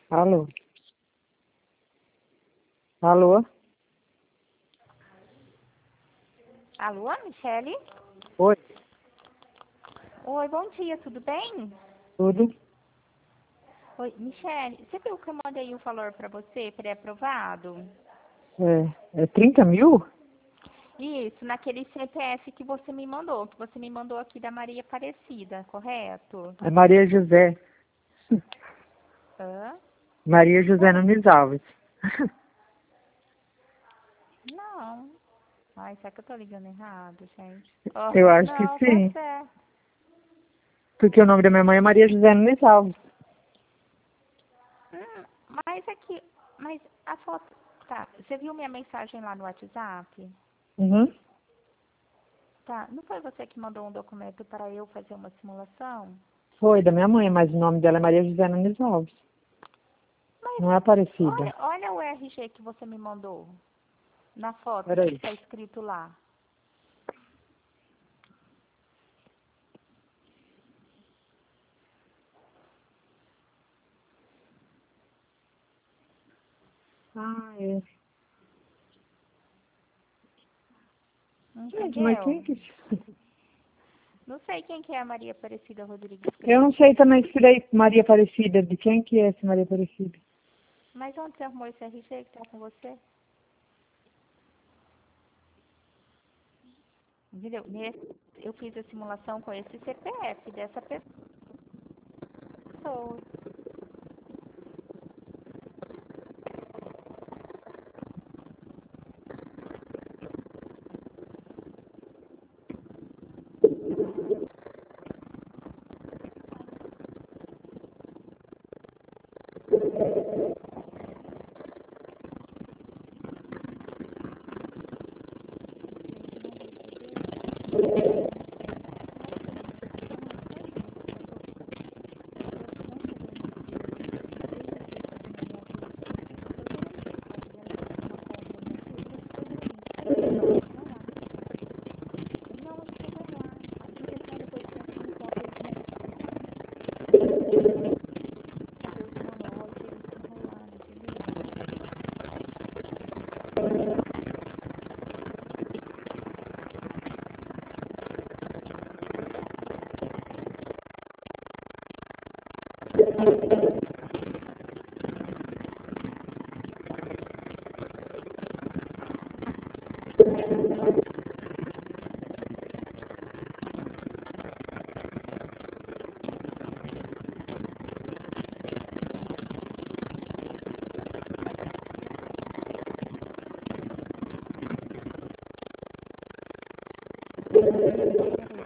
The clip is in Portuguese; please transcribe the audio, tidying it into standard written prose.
Alô? Alô? Alô, Michele? Oi, Oi, bom dia, tudo bem? tudo? Oi, Michele, você viu que eu mandei o valor para você, pré-aprovado? É 30 mil? Isso, naquele CPF que você me mandou aqui da Maria Aparecida, correto? É Maria José. Hã? Maria José Oi? Nunes Alves. Não. Ai, será que eu tô ligando errado, gente? Ó, Eu acho que não, tá sim. certo. Porque o nome da minha mãe é Maria José Nunes Alves. Mas aqui, mas a foto, tá, você viu minha mensagem lá no WhatsApp? Uhum. Tá, não foi você que mandou um documento para eu fazer uma simulação? Foi da minha mãe, mas o nome dela é Maria José Nunes Alves. Mas Não é Aparecida. olha o RG que você me mandou na foto que Peraí. está escrito lá. É. Gente, mas Entendeu? quem que... Não sei quem que é a Maria Aparecida Rodrigues Eu não Grace. sei também se daí Maria Aparecida. De quem que é essa Maria Aparecida? Mas onde você arrumou esse RG que está com você? Entendeu? Eu fiz a simulação com esse CPF dessa pessoa. Gente, não vou entender. Como assim? Não, foi isso. Não chegou no dinheiro. Eu tenho registro aqui na minha vida. Eu tô vendo que a casa dela tá com uma conta no Chile. Você foi ver isso. Vai lá. Não, você vai lá. Porque senão depois você entra em conta e eles que Deus enrolou, aí você fica enrolado, entendeu? Peraí.